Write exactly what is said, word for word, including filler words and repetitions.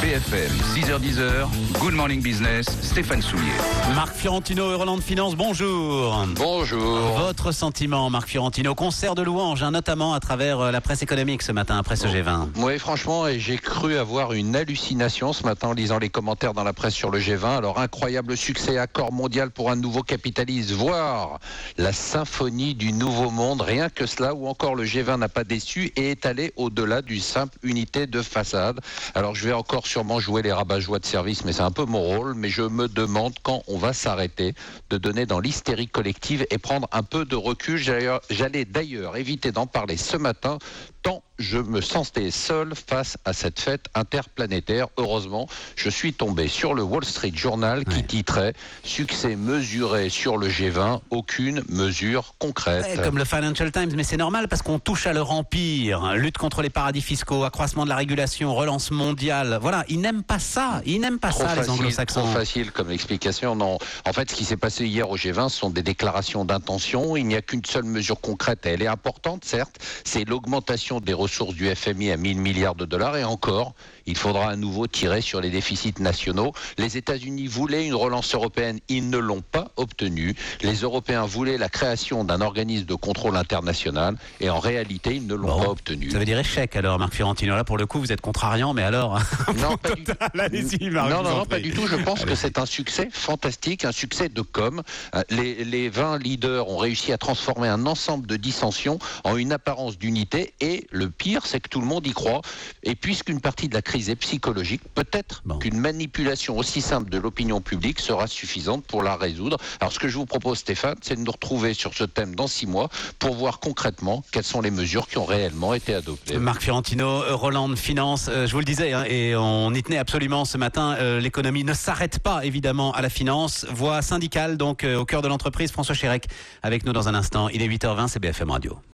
F M, six heures dix, Good Morning Business, Stéphane Soulier. Marc Fiorentino et Roland de Finance, bonjour. Bonjour. Votre sentiment, Marc Fiorentino, concert de louanges, hein, notamment à travers la presse économique ce matin, après ce G vingt. Oui, franchement, et j'ai cru avoir une hallucination ce matin en lisant les commentaires dans la presse sur le G vingt. Alors, incroyable succès, accord mondial pour un nouveau capitalisme, voire la symphonie du nouveau monde, rien que cela, ou encore le G vingt n'a pas déçu et est allé au-delà du simple unité de façade. Alors, je vais encore sûrement jouer les rabat-joie de service, mais c'est un peu mon rôle, mais je me demande quand on va s'arrêter de donner dans l'hystérie collective et prendre un peu de recul. J'allais d'ailleurs éviter d'en parler ce matin, tant je me sentais seul face à cette fête interplanétaire. Heureusement, je suis tombé sur le Wall Street Journal qui ouais. titrait « Succès mesuré sur le G vingt, aucune mesure concrète ouais, ». Comme le Financial Times, mais c'est normal parce qu'on touche à leur empire. Lutte contre les paradis fiscaux, accroissement de la régulation, relance mondiale. Voilà, ils n'aiment pas ça. Ils n'aiment pas trop ça, facile, les anglo-saxons. Trop facile comme explication. Non, en fait, ce qui s'est passé hier au G vingt, ce sont des déclarations d'intention. Il n'y a qu'une seule mesure concrète. Elle est importante, certes. C'est l'augmentation des ressources du F M I à mille milliards de dollars et encore, il faudra à nouveau tirer sur les déficits nationaux. Les États-Unis voulaient une relance européenne, ils ne l'ont pas obtenue. Les Européens voulaient la création d'un organisme de contrôle international et en réalité, ils ne l'ont bon, pas obtenu. Ça veut dire échec alors, Marc Fiorentino. Là, pour le coup, vous êtes contrariant, mais alors... Non, pas du tout. Allez-y, Marc, non, non, non, pas du tout. Je pense Allez. que c'est un succès fantastique, un succès de com. Les, les vingt leaders ont réussi à transformer un ensemble de dissensions en une apparence d'unité et le pire, c'est que tout le monde y croit. Et puisqu'une partie de la crise est psychologique, peut-être bon. qu'une manipulation aussi simple de l'opinion publique sera suffisante pour la résoudre. Alors ce que je vous propose, Stéphane, c'est de nous retrouver sur ce thème dans six mois pour voir concrètement quelles sont les mesures qui ont réellement été adoptées. Marc Fiorentino, Roland de Finance, euh, je vous le disais, hein, et on y tenait absolument ce matin, euh, l'économie ne s'arrête pas évidemment à la finance. Voix syndicale, donc euh, au cœur de l'entreprise, François Chérec avec nous dans un instant. Il est huit heures vingt, c'est B F M Radio.